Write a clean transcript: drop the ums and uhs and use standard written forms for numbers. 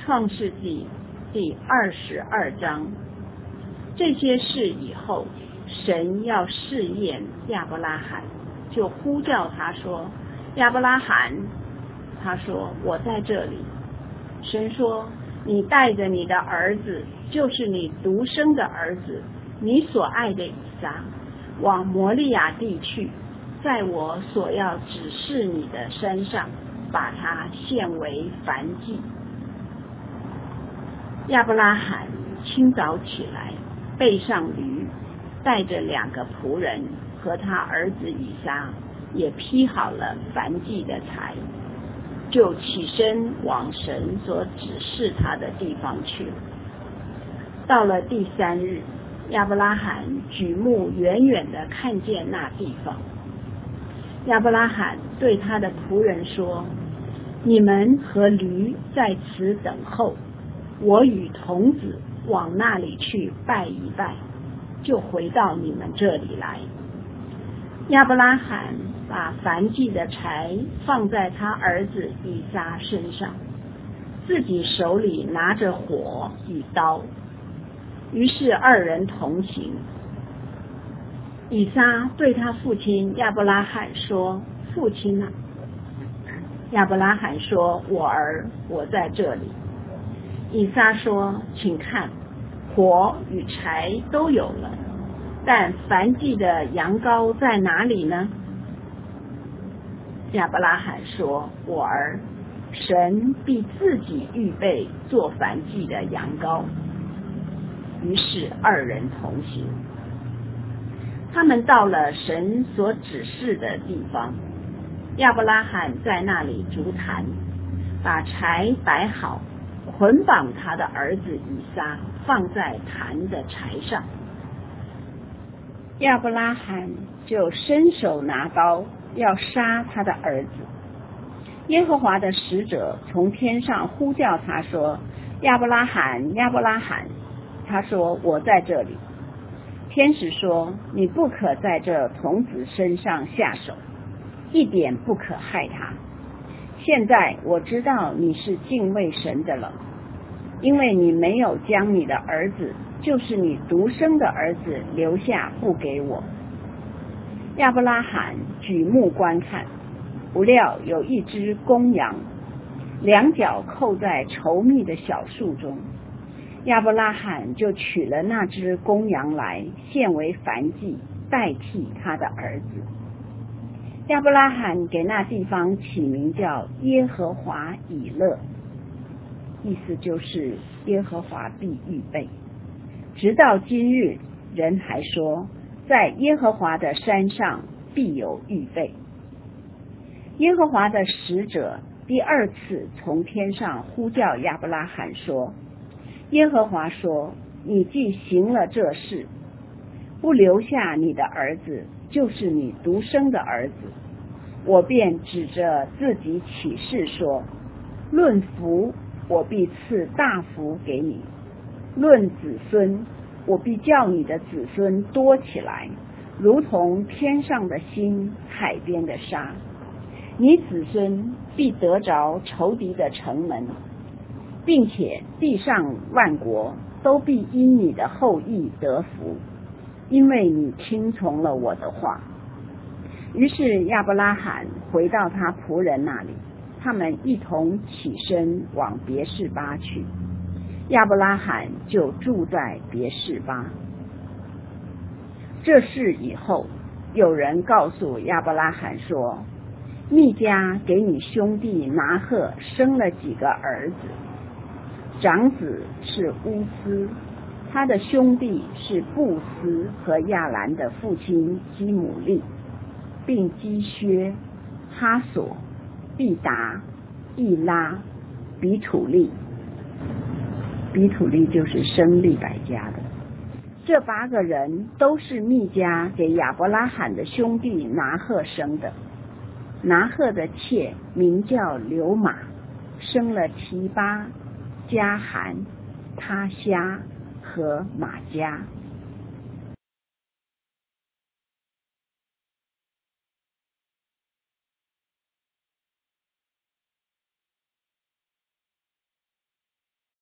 创世纪第22章。这些事以后，神要试验亚伯拉罕，就呼叫他说：亚伯拉罕。他说：我在这里。神说：你带着你的儿子，就是你独生的儿子，你所爱的以撒，往摩利亚地去，在我所要指示你的山上，把他献为燔祭。亚伯拉罕清早起来，背上驴，带着2个仆人和他儿子以撒，也劈好了燔祭的柴，就起身往神所指示他的地方去了。到了第3日，亚伯拉罕举目远远地看见那地方。亚伯拉罕对他的仆人说：你们和驴在此等候，我与童子往那里去拜一拜，就回到你们这里来。亚伯拉罕把燔祭的柴放在他儿子以撒身上，自己手里拿着火与刀，于是2人同行。以撒对他父亲亚伯拉罕说：父亲啊！亚伯拉罕说：我儿，我在这里。以撒说：请看，火与柴都有了，但燔祭的羊羔在哪里呢？亚伯拉罕说：我儿，神必自己预备做燔祭的羊羔。于是2人同行。他们到了神所指示的地方，亚伯拉罕在那里筑坛，把柴摆好，捆绑他的儿子以撒，放在坛的柴上。亚伯拉罕就伸手拿刀，要杀他的儿子。耶和华的使者从天上呼叫他说：亚伯拉罕，亚伯拉罕。他说：我在这里。天使说：你不可在这童子身上下手，一点不可害他。现在我知道你是敬畏神的了，因为你没有将你的儿子，就是你独生的儿子留下不给我。亚伯拉罕举目观看，不料有一只公羊，2脚扣在稠密的小树中。亚伯拉罕就取了那只公羊来，献为燔祭，代替他的儿子。亚伯拉罕给那地方起名叫耶和华以勒，意思就是耶和华必预备。直到今日，人还说，在耶和华的山上必有预备。耶和华的使者第2次从天上呼叫亚伯拉罕说：耶和华说，你既行了这事，不留下你的儿子，就是你独生的儿子，我便指着自己起誓说：论福，我必赐大福给你；论子孙，我必叫你的子孙多起来，如同天上的星，海边的沙。你子孙必得着仇敌的城门，并且地上万国都必因你的后裔得福，因为你听从了我的话。于是亚伯拉罕回到他仆人那里，他们一同起身往别是巴去。亚伯拉罕就住在别是巴。这事以后，有人告诉亚伯拉罕说：密迦给你兄弟拿鹤生了几个儿子，长子是乌斯，他的兄弟是布斯和亚兰的父亲基姆利，并基薛、哈索、毕达、易拉、比土利。比土利就是生利百加的。这8个人都是密迦给亚伯拉罕的兄弟拿鹤生的。拿鹤的妾名叫流玛，生了提巴、加含、他虾和玛加。